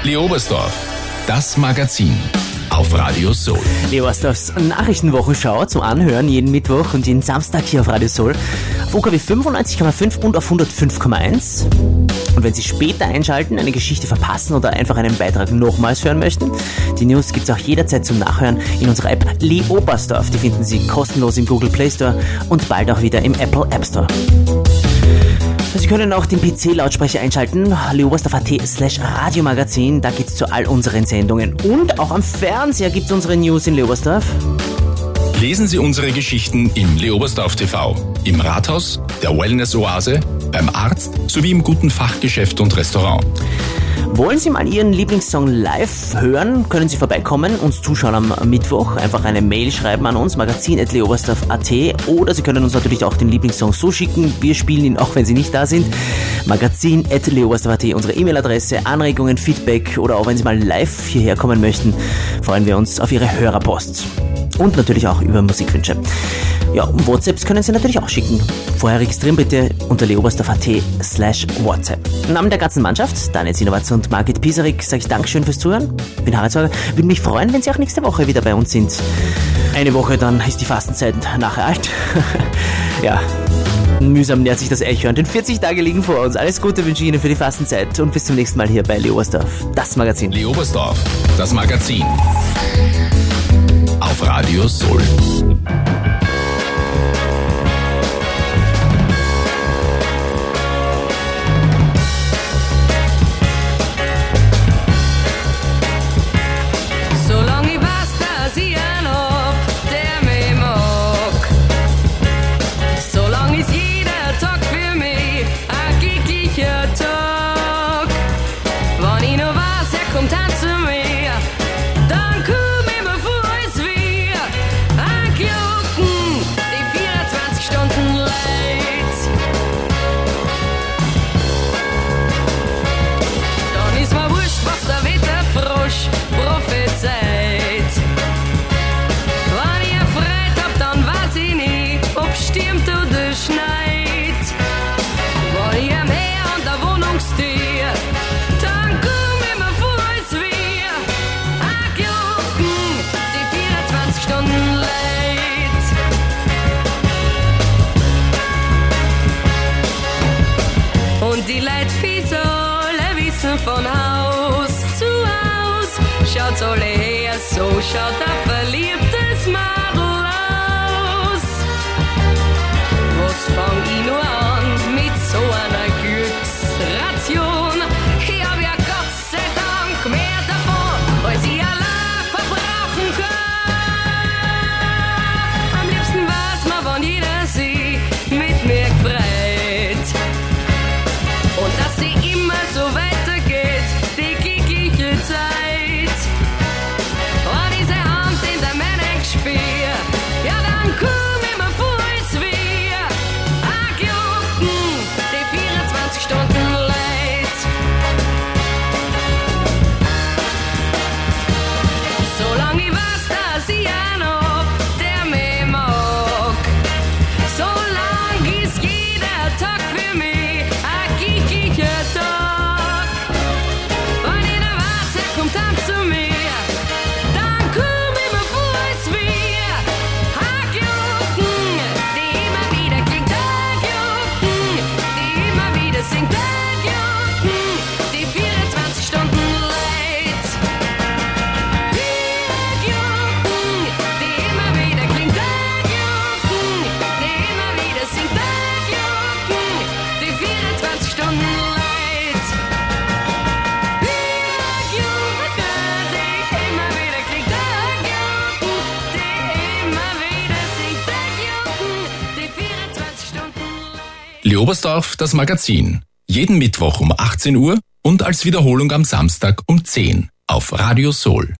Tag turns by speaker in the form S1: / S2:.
S1: Leobersdorf, das Magazin auf Radio Soul.
S2: Leobersdorfs Nachrichtenwochenschau zum Anhören jeden Mittwoch und jeden Samstag hier auf Radio Soul. Auf UKW 95,5 und auf 105,1. Und wenn Sie später einschalten, eine Geschichte verpassen oder einfach einen Beitrag nochmals hören möchten, die News gibt es auch jederzeit zum Nachhören in unserer App Leobersdorf. Die finden Sie kostenlos im Google Play Store und bald auch wieder im Apple App Store. Sie können auch den PC-Lautsprecher einschalten, leobersdorf.at/Radiomagazin, da geht's zu all unseren Sendungen. Und auch am Fernseher gibt's unsere News in Leobersdorf.
S1: Lesen Sie unsere Geschichten im Leobersdorf TV, im Rathaus, der Wellness-Oase, beim Arzt sowie im guten Fachgeschäft und Restaurant.
S2: Wollen Sie mal Ihren Lieblingssong live hören, können Sie vorbeikommen, uns zuschauen am Mittwoch. Einfach eine Mail schreiben an uns, magazin@leobersdorf.at, oder Sie können uns natürlich auch den Lieblingssong so schicken. Wir spielen ihn auch, wenn Sie nicht da sind. magazin@leobersdorf.at, unsere E-Mail-Adresse, Anregungen, Feedback oder auch wenn Sie mal live hierher kommen möchten, freuen wir uns auf Ihre Hörerpost. Und natürlich auch über Musikwünsche. Ja, und WhatsApps können Sie natürlich auch schicken. Vorher registrieren bitte unter leobersdorf.at/WhatsApp. Im Namen der ganzen Mannschaft, Daniel Sinowatz und Margit Pisarik, sage ich Dankeschön fürs Zuhören. Ich bin Harald Sorger. Würde mich freuen, wenn Sie auch nächste Woche wieder bei uns sind. Eine Woche, dann ist die Fastenzeit nachher alt. Ja, mühsam nähert sich das Eichhörn. Denn 40 Tage liegen vor uns. Alles Gute wünsche ich Ihnen für die Fastenzeit und bis zum nächsten Mal hier bei Leobersdorf, das Magazin.
S1: Leobersdorf, das Magazin auf Radio Soul.
S3: Solange ich weiß, dass ich einen hab, der mich mag. Solange ist jeder Tag für mich ein glücklicher Tag. Wenn ich noch weiß, er kommt heim zu mir, dann komm ich mir vor, als wir ein Glocken, die 24 Stunden leid. Dann ist mir wurscht, was der Wetterfrosch prophezeit. Wenn ich erfreut hab, dann weiß ich nie, ob stürmt oder schneit. Wenn ich am Meer an der Wohnung stehe, dann komm ich mir vor, als wir ein Glocken, die 24 Stunden leid. Und die Leute bis alle wissen von Haus zu Haus, schaut's alle her, so schaut ein verliebtes Madel aus. Was fang ich nur an mit so einer Glücksration? Ich hab ja Gott sei Dank mehr davon, als ich allein verbrauchen kann. Am liebsten weiß man, wann jeder sich mit mir gefreut. Und dass sie immer so weitergeht, die glückliche Zeit. Und diese Hand in der Männer spür, ja dann komm ich mir vor, als wir ein Glocken, die 24 Stunden leid. Solange ich weiß, dass ich einen hab, der mich mag. Solange ist jeder Tag für mich ein glücklicher Tag. Wenn ich noch weiß, er kommt heim zu mir, dann komm ich mir vor, als wir ein Glocken, die immer wieder klingt, ein Glocken, die immer wieder singt, ein Glocken, die 24 Stunden leid. Ein Glocken, die immer wieder klingt, ein Glocken, die immer wieder singt, ein Glocken, die 24 Stunden leid. Ein Glocken, die immer wieder klingt, ein Glocken, die immer wieder singt, ein Glocken, die 24 Stunden leid.
S1: Leobersdorf, das Magazin. Jeden Mittwoch um 18 Uhr und als Wiederholung am Samstag um 10 auf Radio Soul.